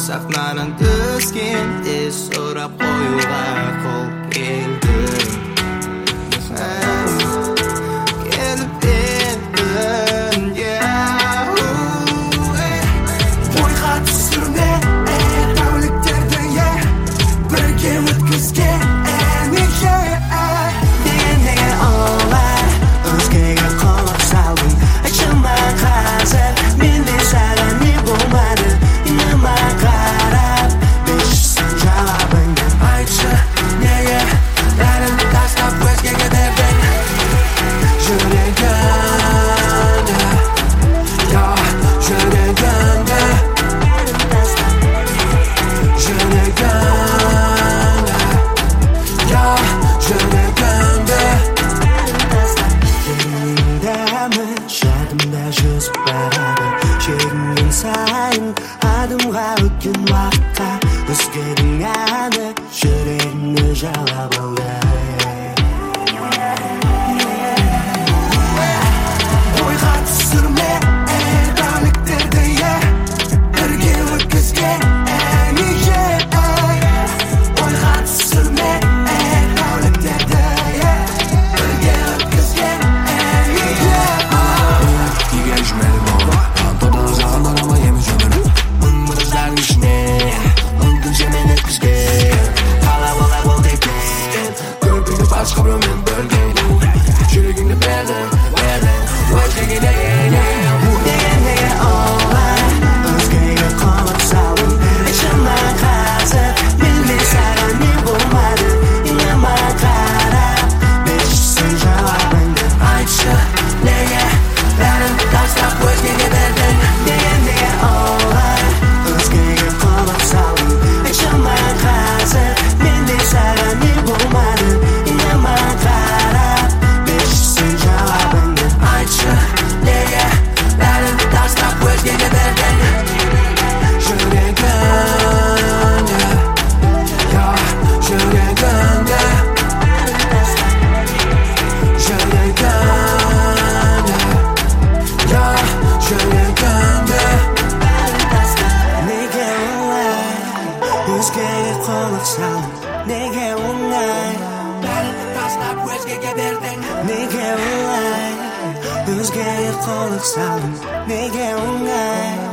sahnadan o'sgan tez so'rab qo'yuga qo'l keldim. Adımға өткен уақытта өзгердің әні жүрегімді жаулап алды. Ойға түсірме тәуліктерді бірге өткізген әнге. Ойға түсірме тәуліктерді бірге өткізген әнге. Неге жүрмедім оға антода ұзағандар ама еміз жөнірі мұнымыздардың ішіне ұнтынша мен өткізген қалап олар ол деген көрпіңді басқа біреумен бөлген жүрегіңді бердің өзгеге неге олай өзгеге қолып салдың ішіме қазір білме саған не болмады инама қарап бершісің жауабыңды айтшы неге бәрін тастап өзгеге бердің неге олай өзгеге қолып салдың ішіме қазір менде саған не болмады инама қарап бершісің жауабыңды айтшы неге бәрін тастап өзгеге бердің жүрегіңді жүрегіңді неге олай өзгеге қолық салдың неге оңай бәрін тастап өзгеге бердің неге олай өзгеге қолық салдың неге оңай